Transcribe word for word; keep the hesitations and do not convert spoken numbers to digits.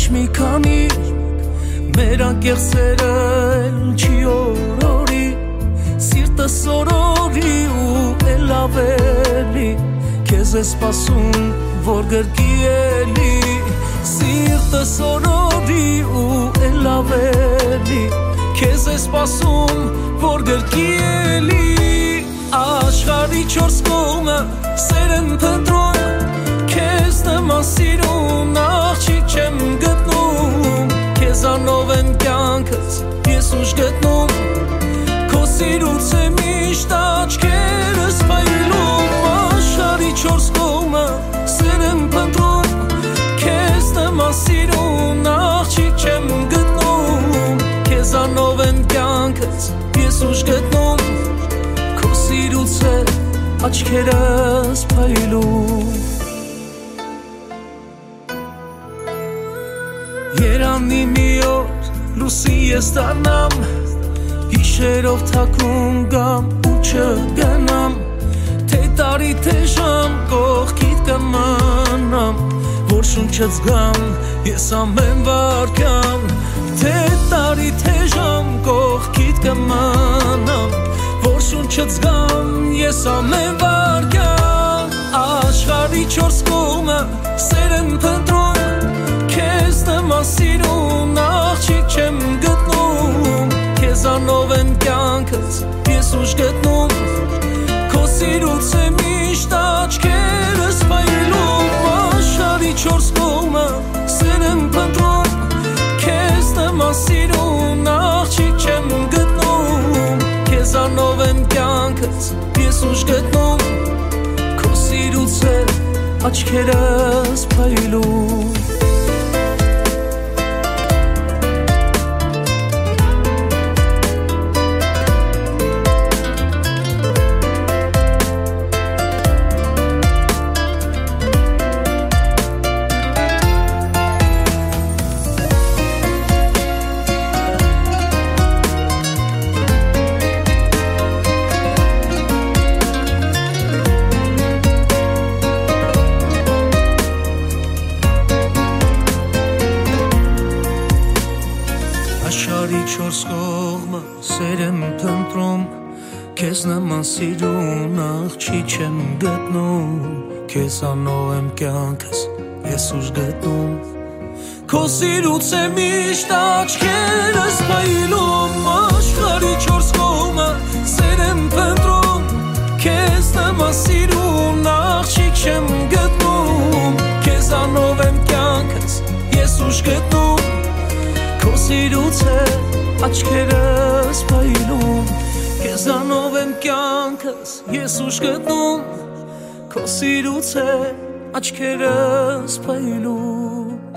մի քանի մեր անկեղծերը չի օրորի սիրտը սորորի ու էլ ավելի քեզ է սպասում որ գրկի էլի սիրտը սորորի ու էլ ավելի քեզ է սպասում որ գրկի էլի աշխարհի չորս կողմը սեր եմ փնտրում քեզ նման սիրուն աղջիկ չեմ գտնում քեզանով եմ կյանքս ես ուժ գտնում քո սիրուց է միշտ աչքերս փայլում աշխարհի չորս կողմը սեր եմ փնտրում քեզ նման սիրուն աղջիկ չեմ գտնում քեզանով եմ կյանքս ես ուժ գտնում քո սիրուց է աչքերս փայլում Երանի մի օր լուսի ես դառնամ Գիշերով թաքուն գամ ու չգնամ Թե տարի թե ժամ կողքիդ կմնամ Որ շունչս գամ ես ամեն վարքյան Թե տարի թե ժամ կողքիդ կմնամ Որ շունչս գամ ես ամեն վարքյան Աշխարհի չորս կողմը սեր եմ փնտրում Քեզ նման սիրուն աղջիկ չեմ գտնում Քեզանով եմ կյանքս ես ուժ գտնում Քո սիրուց է միշտ աչքերս փայլում Աշխարհի չորս կողմը սեր եմ փնտրում Քեզ նման սիրուն աղջիկ չեմ գտնում Քեզանով եմ կյանքս ես ուժ գտնում Քո սիրուց է աչքերս փայլում Աշխարհի չորս կողմը սեր եմ փնտրում Քեզ նման սիրուն աղջիկ չեմ գտնում Քեզանով եմ կյանքս ես ուժ գտնում Քո սիրուց է միշտ աչքերս փայլում Աշխարհի չորս կողմը սեր եմ փնտրում Քեզ նման սիրուն աղջիկ չեմ գտնում Քեզանով եմ կյանքս ես ուժ գտնում Քո սիրուց է աչքերս փայլում Քեզանով եմ կյանքս ես ուժ գտնում Քո սիրուց է աչքերս փայլում